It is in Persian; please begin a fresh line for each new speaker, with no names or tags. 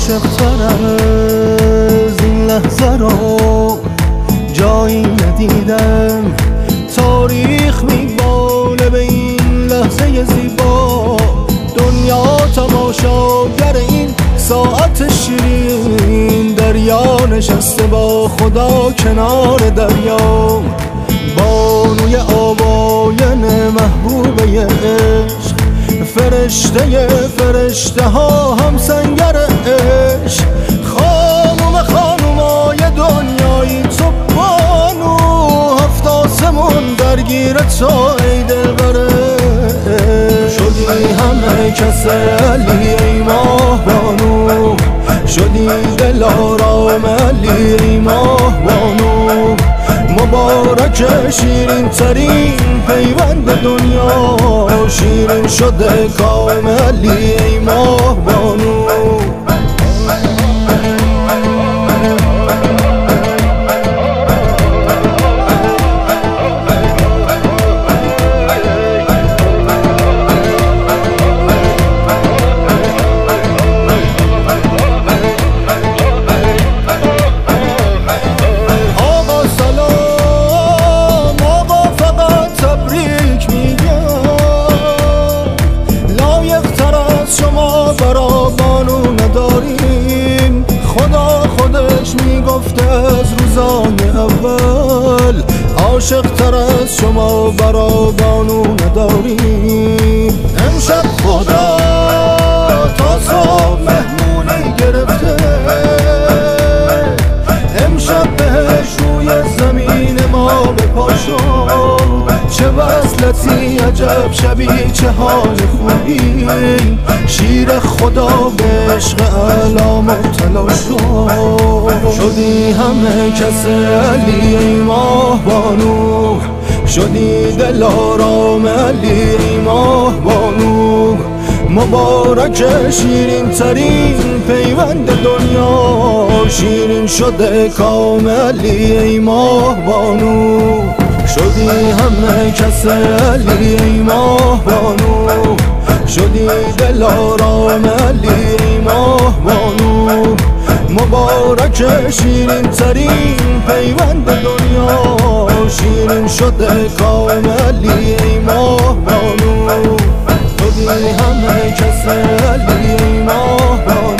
عاشق‌تر از این لحظه رو جایی ندیدم. تاریخ میباله به این لحظه زیبا، دنیا تماشاگر این ساعت شیرین. دریا نشسته با خدا کنار دریا، بانوی آواین محبوبه عشق. فرشته فرشته ها هم سنگر عشق. خانوم خانومای دنیایی تو بانو، هفت آسمون درگیر تو ای دلبر. شدی همه کس علی ای ماه بانو، شدی دلارام علی ای ماه بانو. مبارک شیرین ترین پیوند دنیا، شیرین شده کام علی ای ماه بانو. از روزای اول عاشق تر از شما برا بانو نداریم. امشب خدا تا صبح مهمونی گرفته، امشب بهش روی زمین ما بپاشو. چه وصلتی عجب شبی چه حال خوبی، شیر خدا به عشق اعلی مبتلا شد. شدی همه کس علی ای ماه بانو، شدی دلارام علی ای ماه بانو. مبارک شیرین ترین پیوند دنیا، شیرین شده کام علی ای ماه بانو. شدی همه کس علی ای ماه بانو، شدی دلارام علی ای ماه بانو. مبارک شیرین ترین پیوند دنیا، شیرین شده کام علی ای ماه بانو. شدی همه کس علی ای ماه بانو.